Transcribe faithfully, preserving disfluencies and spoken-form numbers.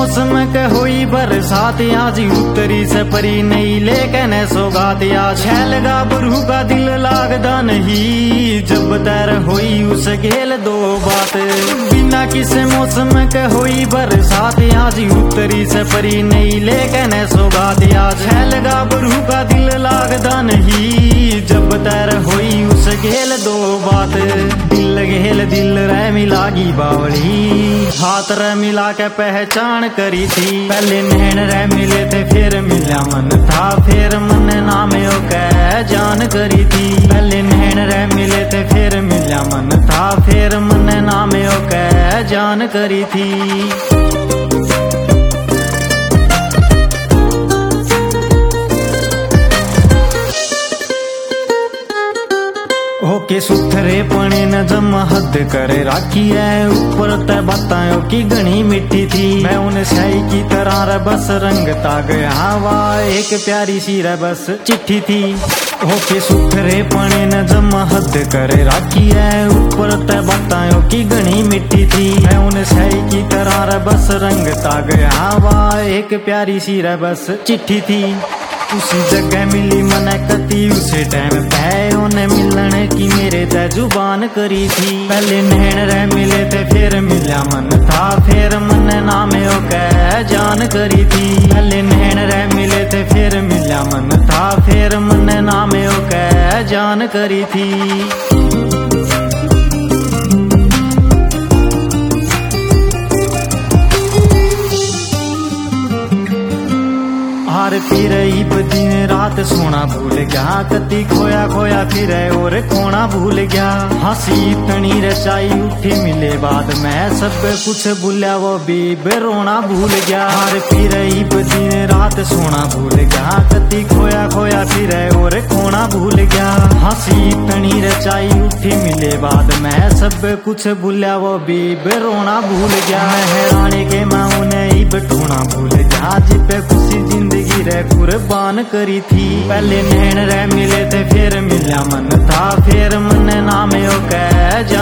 मौसम के होई बरसात आज उतरी से परी नहीं लेकिन सौगात आज छैल गाभरू का दिल लागदा नहीं जब तैर होई उस गेल दो बात बिना किसे मौसम के होई बरसात आज उतरी से परी नहीं लेकिन सौगात आज छैल गाभरू का दिल लागदा नहीं जब तैर होई उस गेल दो बात दिल गेल दिल रे मिलागी बावली हाथ रे मिला के पहचान करी थी पहले नैन रे मिले थे फिर मिला मन था फिर मन नामे ओ कह जान करी थी पहले नैन रे मिले थे फिर मिला मन था फिर मन नामे ओ कह जान करी थी। होके सुथरे पने न जम हद करे राखी है ऊपर तय बतायो की घनी मिट्टी थी मैं उन स्याही की तरह रे बस रंगता गया हवा एक प्यारी सी रे बस चिट्ठी थी। होके सुथरे पने न जम हद करे राखी है ऊपर तय बतायो की घनी मिट्टी थी मैं उन स्याही की तरह रे बस रंगता गया हवा एक प्यारी सी रे बस चिट्ठी थी। उसी जगह मिली मन कती उसे टाइम पे उन्हें मिलने की मेरे ते जुबान करी थी पहले नैन रे मिले थे फिर मिला मन था फिर मन नामे ओ कह जान करी थी पहले नैन रे मिले थे फिर मिला मन था फिर मन नामे ओ कह जान करी थी। हार फिर दिन रात सोना भूल गया कति खोया खोया फिर और खोना भूल गया हंसी तनी रचाई उठी मिले बाद मैं सब कुछ भूलिया वो भी बेरोना भूल गया हार फिर दिन रात सोना भूल गया कति खोया खोया फिर और खोना भूल गया हंसी तनी रचाई उठी मिले बाद मैं सब कुछ भूलिया वो भी बेरोना भूल गया हैरानी के मैं उन्हें बटूना भूल गया जिपे खुशी जिंदगी रे कुर्बान करी थी पहले नैन रे मिले थे फिर मिला मन था फिर मन नामे ओ कह